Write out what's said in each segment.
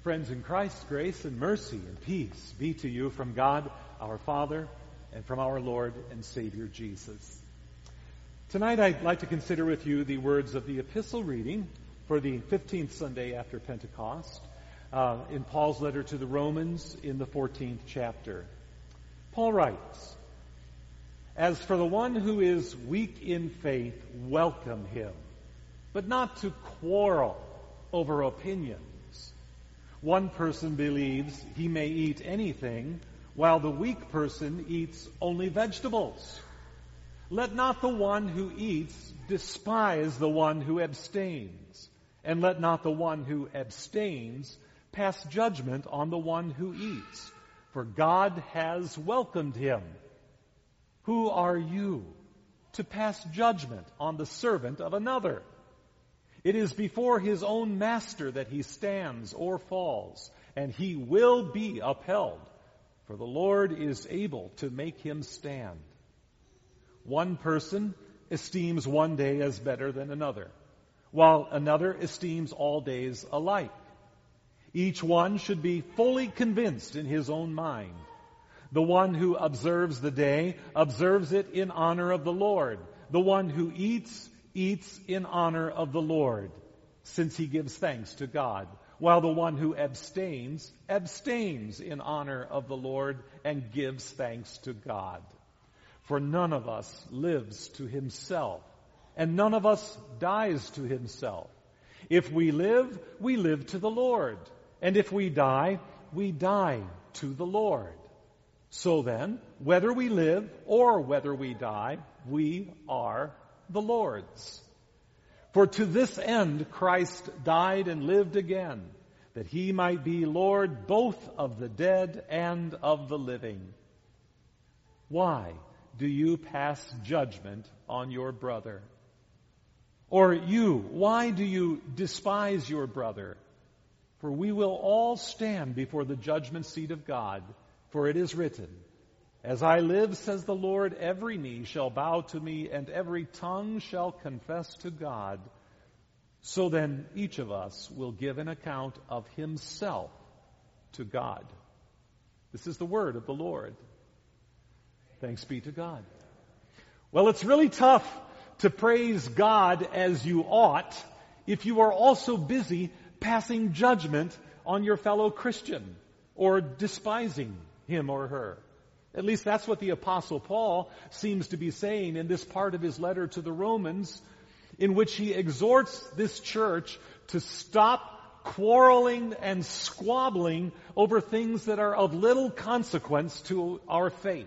Friends in Christ, grace and mercy and peace be to you from God our Father and from our Lord and Savior Jesus. Tonight I'd like to consider with you the words of the epistle reading for the 15th Sunday after Pentecost in Paul's letter to the Romans in the 14th chapter. Paul writes, "As for the one who is weak in faith, welcome him, but not to quarrel over opinions. One person believes he may eat anything, while the weak person eats only vegetables. Let not the one who eats despise the one who abstains, and let not the one who abstains pass judgment on the one who eats, for God has welcomed him. Who are you to pass judgment on the servant of another? It is before his own master that he stands or falls, and he will be upheld, for the Lord is able to make him stand. One person esteems one day as better than another, while another esteems all days alike. Each one should be fully convinced in his own mind. The one who observes the day observes it in honor of the Lord. The one who eats in honor of the Lord, since he gives thanks to God, while the one who abstains in honor of the Lord and gives thanks to God. For none of us lives to himself, and none of us dies to himself. If we live to the Lord, and if we die to the Lord. So then, whether we live or whether we die, we are the Lord's. For to this end Christ died and lived again, that he might be Lord both of the dead and of the living. Why do you pass judgment on your brother? Or you, why do you despise your brother? For we will all stand before the judgment seat of God, for it is written, 'As I live, says the Lord, every knee shall bow to me, and every tongue shall confess to God.' So then each of us will give an account of himself to God." This is the word of the Lord. Thanks be to God. Well, it's really tough to praise God as you ought if you are also busy passing judgment on your fellow Christian or despising him or her. At least that's what the Apostle Paul seems to be saying in this part of his letter to the Romans, in which he exhorts this church to stop quarreling and squabbling over things that are of little consequence to our faith.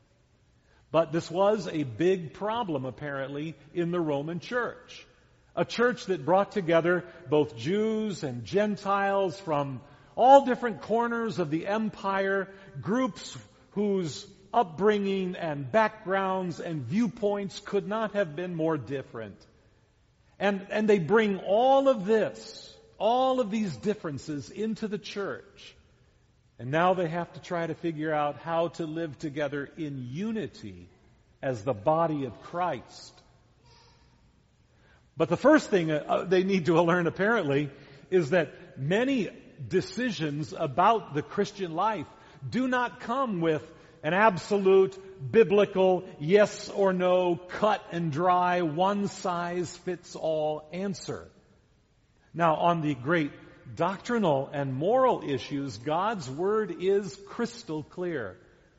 But this was a big problem, apparently, in the Roman church. A church that brought together both Jews and Gentiles from all different corners of the empire, groups whose upbringing and backgrounds and viewpoints could not have been more different. And they bring all of these differences into the church. And now they have to try to figure out how to live together in unity as the body of Christ. But the first thing they need to learn, apparently, is that many decisions about the Christian life do not come with an absolute biblical yes or no, cut and dry, one-size-fits-all answer. Now, on the great doctrinal and moral issues, God's word is crystal clear.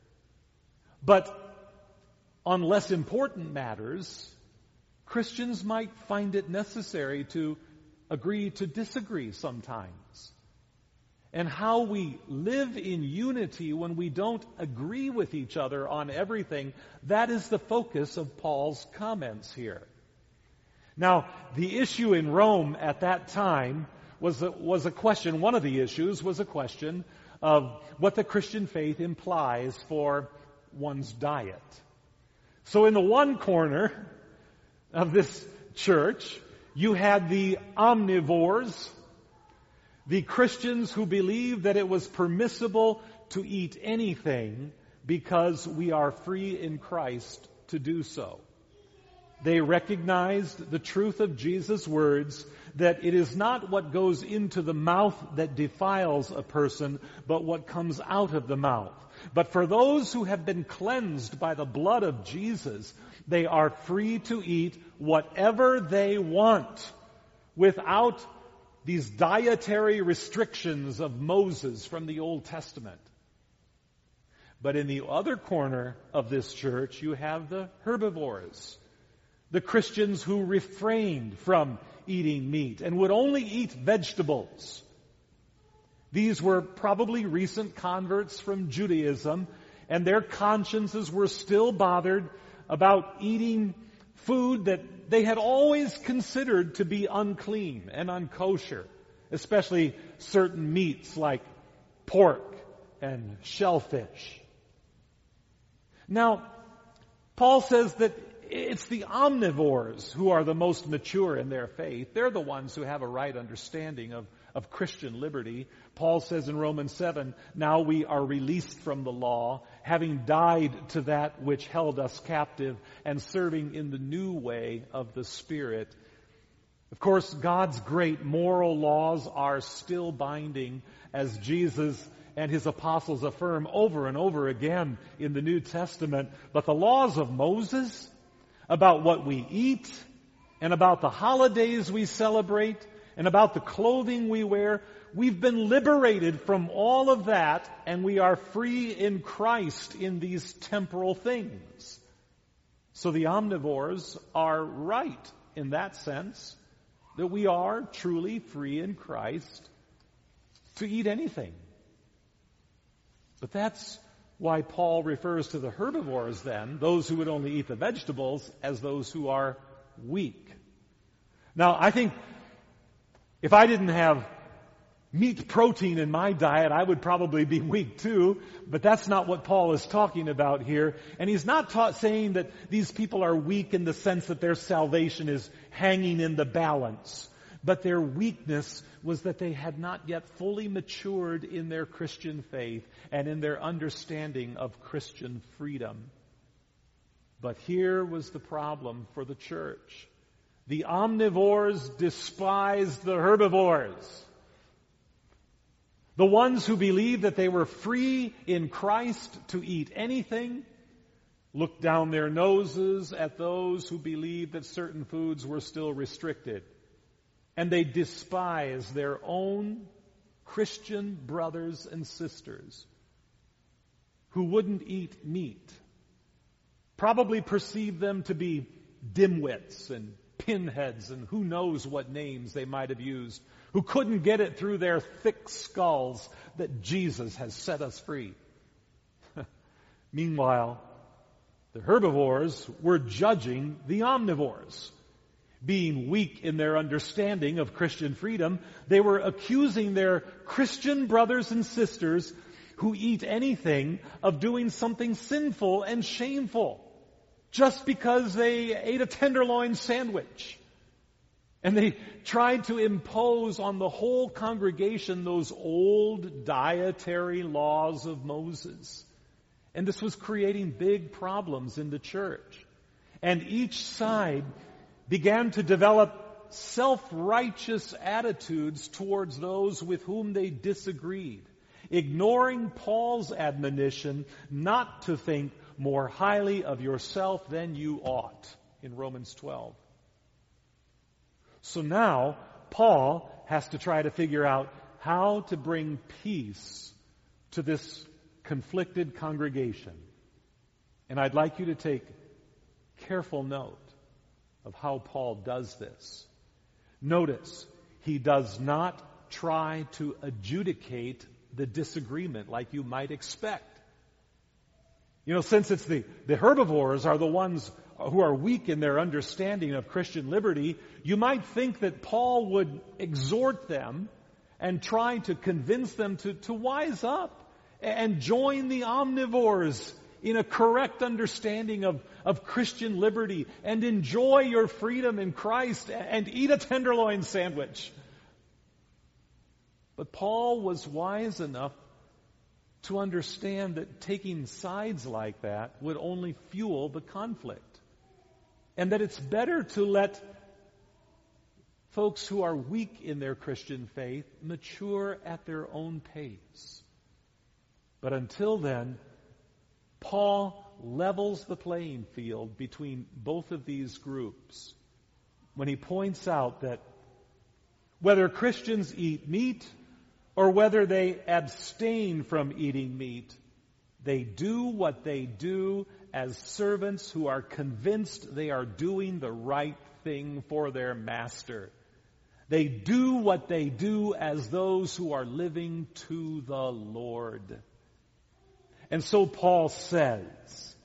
But on less important matters, Christians might find it necessary to agree to disagree sometimes. And how we live in unity when we don't agree with each other on everything, that is the focus of Paul's comments here. Now, the issue in Rome at that time was a question, one of the issues was a question of what the Christian faith implies for one's diet. So in the one corner of this church, you had the omnivores, the Christians who believed that it was permissible to eat anything because we are free in Christ to do so. They recognized the truth of Jesus' words that it is not what goes into the mouth that defiles a person, but what comes out of the mouth. But for those who have been cleansed by the blood of Jesus, they are free to eat whatever they want without these dietary restrictions of Moses from the Old Testament. But in the other corner of this church, you have the herbivores, the Christians who refrained from eating meat and would only eat vegetables. These were probably recent converts from Judaism, and their consciences were still bothered about eating food that they had always considered to be unclean and unkosher, especially certain meats like pork and shellfish. Now, Paul says that it's the omnivores who are the most mature in their faith. They're the ones who have a right understanding of Christian liberty. Paul says in Romans 7, now we are released from the law, having died to that which held us captive and serving in the new way of the Spirit. Of course, God's great moral laws are still binding, as Jesus and his apostles affirm over and over again in the New Testament. But the laws of Moses about what we eat and about the holidays we celebrate and about the clothing we wear, we've been liberated from all of that, and we are free in Christ in these temporal things. So the omnivores are right in that sense, that we are truly free in Christ to eat anything. But that's why Paul refers to the herbivores then, those who would only eat the vegetables, as those who are weak. Now, I think if I didn't have meat protein in my diet, I would probably be weak too, but that's not what Paul is talking about here. And he's not saying that these people are weak in the sense that their salvation is hanging in the balance. But their weakness was that they had not yet fully matured in their Christian faith and in their understanding of Christian freedom. But here was the problem for the church. The omnivores despised the herbivores. The ones who believed that they were free in Christ to eat anything looked down their noses at those who believed that certain foods were still restricted. And they despised their own Christian brothers and sisters who wouldn't eat meat. Probably perceived them to be dimwits and pinheads and who knows what names they might have used, who couldn't get it through their thick skulls that Jesus has set us free. Meanwhile, the herbivores were judging the omnivores. Being weak in their understanding of Christian freedom, they were accusing their Christian brothers and sisters who eat anything of doing something sinful and shameful just because they ate a tenderloin sandwich. And they tried to impose on the whole congregation those old dietary laws of Moses. And this was creating big problems in the church. And each side began to develop self-righteous attitudes towards those with whom they disagreed, ignoring Paul's admonition not to think more highly of yourself than you ought in Romans 12. So now, Paul has to try to figure out how to bring peace to this conflicted congregation. And I'd like you to take careful note of how Paul does this. Notice, he does not try to adjudicate the disagreement like you might expect. You know, since it's the herbivores are the ones who are weak in their understanding of Christian liberty, you might think that Paul would exhort them and try to convince them to wise up and join the omnivores in a correct understanding of Christian liberty and enjoy your freedom in Christ and eat a tenderloin sandwich. But Paul was wise enough to understand that taking sides like that would only fuel the conflict. and that it's better to let folks who are weak in their Christian faith mature at their own pace. But until then, Paul levels the playing field between both of these groups when he points out that whether Christians eat meat or whether they abstain from eating meat, they do what they do as servants who are convinced they are doing the right thing for their master. They do what they do as those who are living to the Lord. And so Paul says,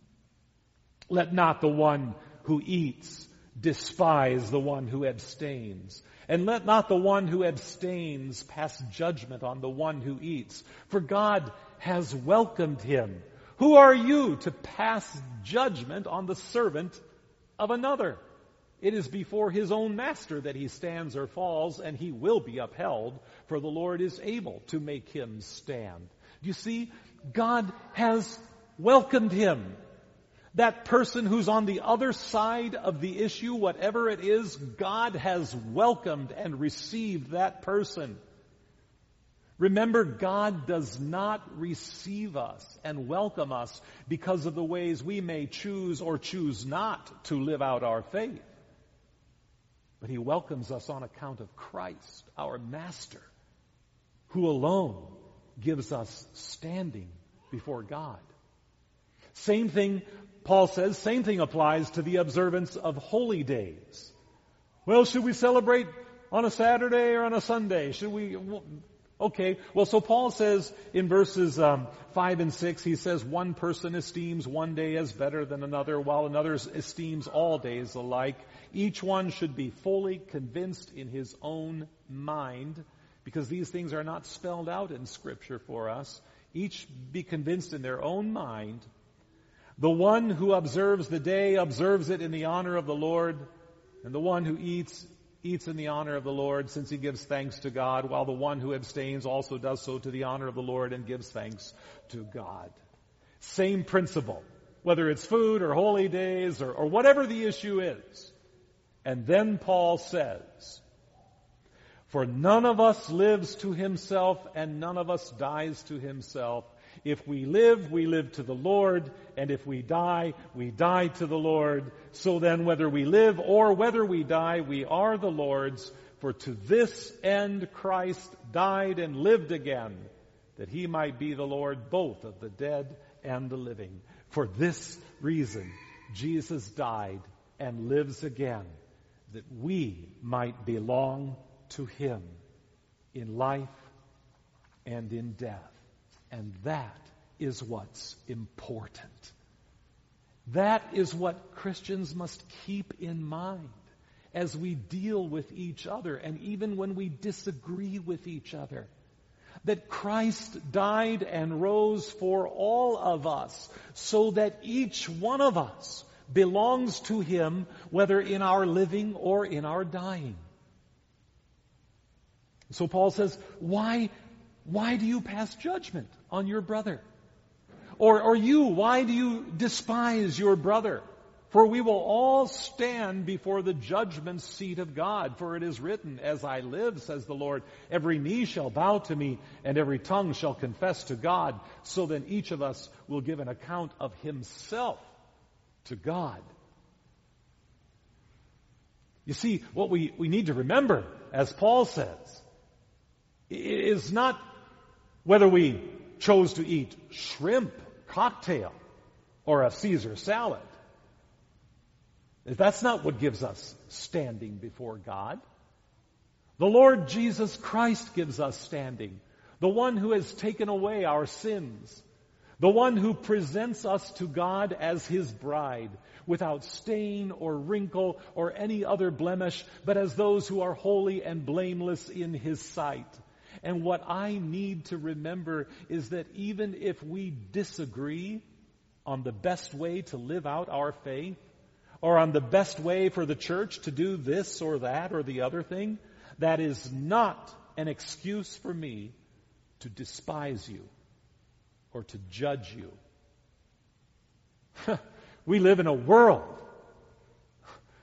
let not the one who eats despise the one who abstains. And let not the one who abstains pass judgment on the one who eats. For God has welcomed him. Who are you to pass judgment on the servant of another? It is before his own master that he stands or falls, and he will be upheld, for the Lord is able to make him stand. You see, God has welcomed him. That person who's on the other side of the issue, whatever it is, God has welcomed and received that person. Remember, God does not receive us and welcome us because of the ways we may choose or choose not to live out our faith. But he welcomes us on account of Christ, our Master, who alone gives us standing before God. Same thing, Paul says, same thing applies to the observance of holy days. Well, should we celebrate on a Saturday or on a Sunday? Should we? Okay, well, so Paul says in verses 5 and 6, he says, one person esteems one day as better than another, while another esteems all days alike. Each one should be fully convinced in his own mind, because these things are not spelled out in Scripture for us. Each be convinced in their own mind. The one who observes the day observes it in the honor of the Lord, and the one who eats in the honor of the Lord, since he gives thanks to God, while the one who abstains also does so to the honor of the Lord and gives thanks to God. Same principle, whether it's food or holy days or whatever the issue is. And then Paul says, for none of us lives to himself, and none of us dies to himself. If we live to the Lord, and if we die to the Lord. So then, whether we live or whether we die, we are the Lord's. For to this end Christ died and lived again, that he might be the Lord both of the dead and the living. For this reason, Jesus died and lives again, that we might belong to him in life and in death. And that is what's important. That is what Christians must keep in mind as we deal with each other and even when we disagree with each other. That Christ died and rose for all of us so that each one of us belongs to him, whether in our living or in our dying. So Paul says, why do you pass judgment on your brother? Or you, why do you despise your brother? For we will all stand before the judgment seat of God. For it is written, as I live, says the Lord, every knee shall bow to me, and every tongue shall confess to God. So then each of us will give an account of himself to God. You see, what we need to remember, as Paul says, is not whether we chose to eat shrimp cocktail or a Caesar salad. That's not what gives us standing before God. The Lord Jesus Christ gives us standing. The one who has taken away our sins. The one who presents us to God as his bride, without stain or wrinkle or any other blemish, but as those who are holy and blameless in his sight. And what I need to remember is that even if we disagree on the best way to live out our faith, or on the best way for the church to do this or that or the other thing, that is not an excuse for me to despise you or to judge you. We live in a world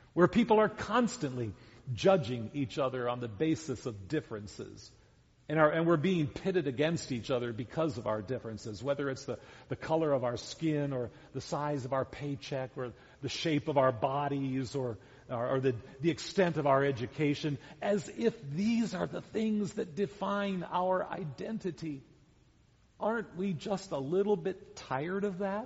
where people are constantly judging each other on the basis of differences. And we're being pitted against each other because of our differences, whether it's the color of our skin or the size of our paycheck or the shape of our bodies or the extent of our education, as if these are the things that define our identity. Aren't we just a little bit tired of that?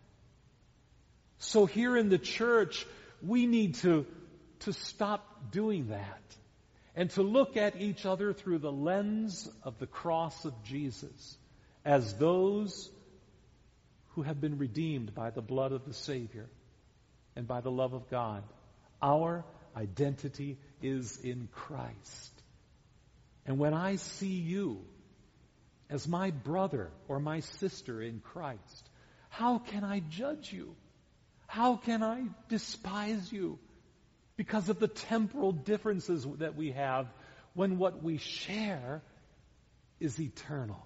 So here in the church, we need to stop doing that and to look at each other through the lens of the cross of Jesus as those who have been redeemed by the blood of the Savior and by the love of God. Our identity is in Christ. And when I see you as my brother or my sister in Christ, how can I judge you? How can I despise you because of the temporal differences that we have when what we share is eternal?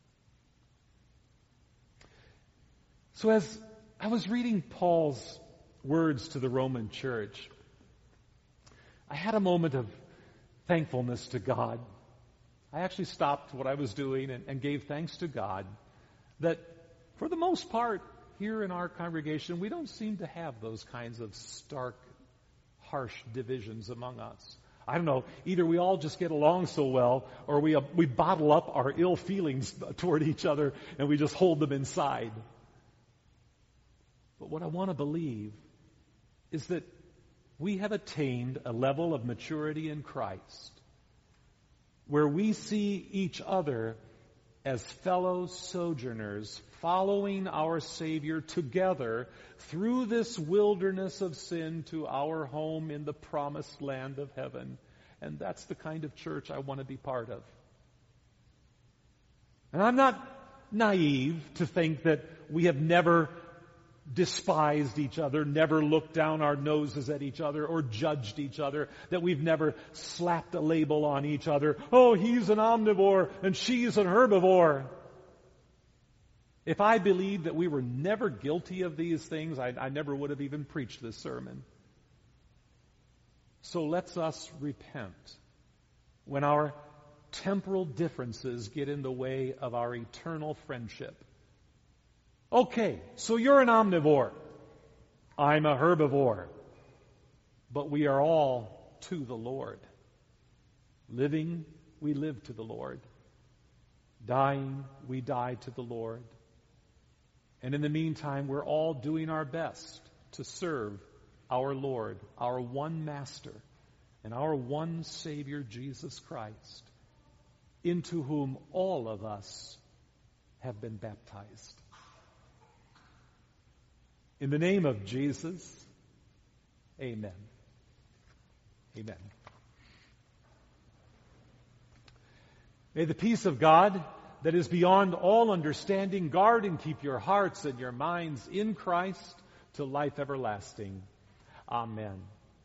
So as I was reading Paul's words to the Roman church, I had a moment of thankfulness to God. I actually stopped what I was doing and gave thanks to God that for the most part here in our congregation, we don't seem to have those kinds of stark, harsh divisions among us. I don't know, either we all just get along so well or we bottle up our ill feelings toward each other and we just hold them inside. But what I want to believe is that we have attained a level of maturity in Christ where we see each other as fellow sojourners following our Savior together through this wilderness of sin to our home in the promised land of heaven. And that's the kind of church I want to be part of. And I'm not naive to think that we have never despised each other, never looked down our noses at each other or judged each other, that we've never slapped a label on each other. Oh, he's an omnivore and she's an herbivore. If I believed that we were never guilty of these things, I never would have even preached this sermon. So let's us repent when our temporal differences get in the way of our eternal friendship. Okay, so you're an omnivore. I'm a herbivore. But we are all to the Lord. Living, we live to the Lord. Dying, we die to the Lord. And in the meantime, we're all doing our best to serve our Lord, our one Master, and our one Savior, Jesus Christ, into whom all of us have been baptized. In the name of Jesus, amen. Amen. May the peace of God that is beyond all understanding guard and keep your hearts and your minds in Christ to life everlasting. Amen.